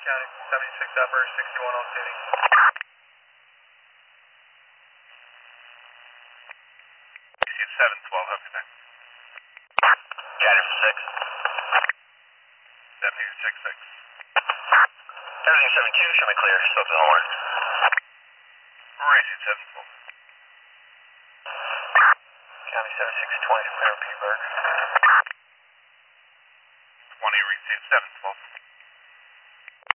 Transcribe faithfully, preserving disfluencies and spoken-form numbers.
County seventy-six upper, sixty-one on tuning. seven twelve, up to time. County six. Deputy, check six. Everything seven two, show me clear, so to the horn. Racing seven twelve. County seventy-six twenty, clear Petersburg. twenty, receive seven twelve.